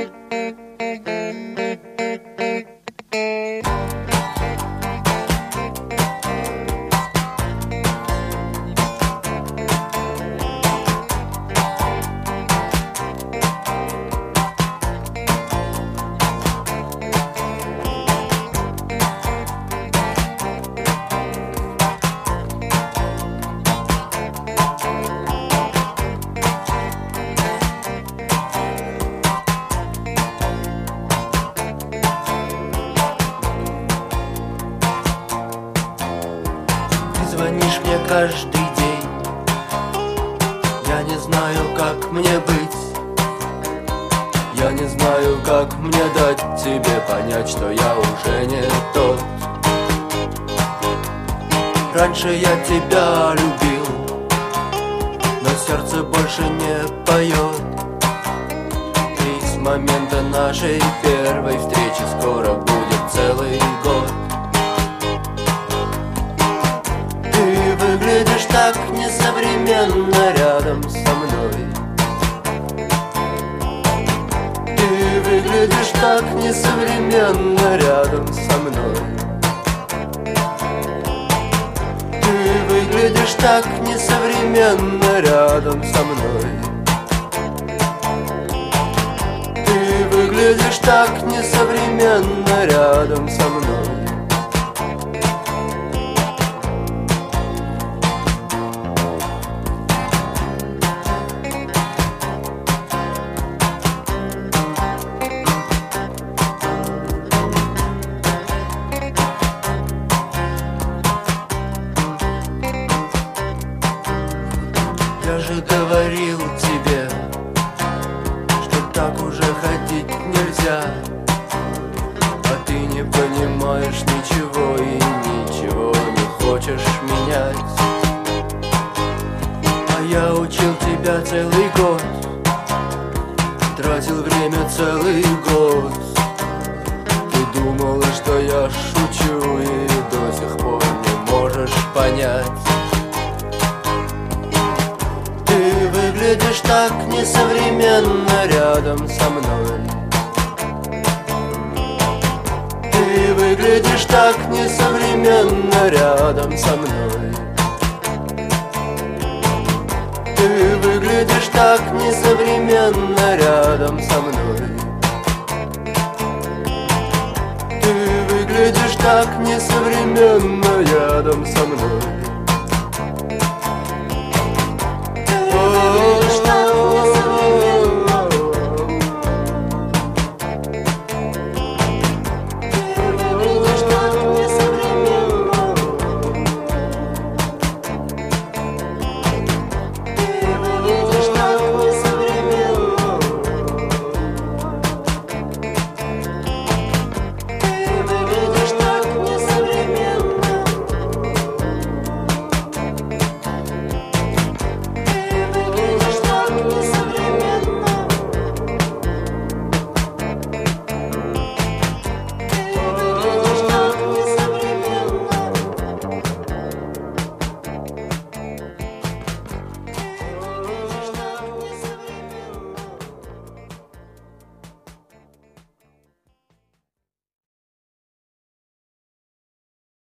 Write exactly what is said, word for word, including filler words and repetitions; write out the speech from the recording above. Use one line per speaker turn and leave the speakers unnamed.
Звонишь мне каждый день, я не знаю, как мне быть. Я не знаю, как мне дать тебе понять, что я уже не тот. Раньше я тебя любил, но сердце больше не поет. И с момента нашей первой встречи скоро будет целый год. Выглядишь так несовременно рядом со мной. Ты выглядишь так несовременно рядом со мной. Ты выглядишь так несовременно рядом со мной. Ты выглядишь так несовременно рядом со мной. Я же говорил тебе, что так уже ходить нельзя. А ты не понимаешь ничего и ничего не хочешь менять. А я учил тебя целый год, тратил время целый год. Ты думала, что я шучу, и до сих пор не можешь понять. Ты выглядишь так несовременно рядом со мной. Ты выглядишь так несовременно рядом со мной. Ты выглядишь так несовременно рядом со мной. Ты выглядишь так несовременно рядом со мной.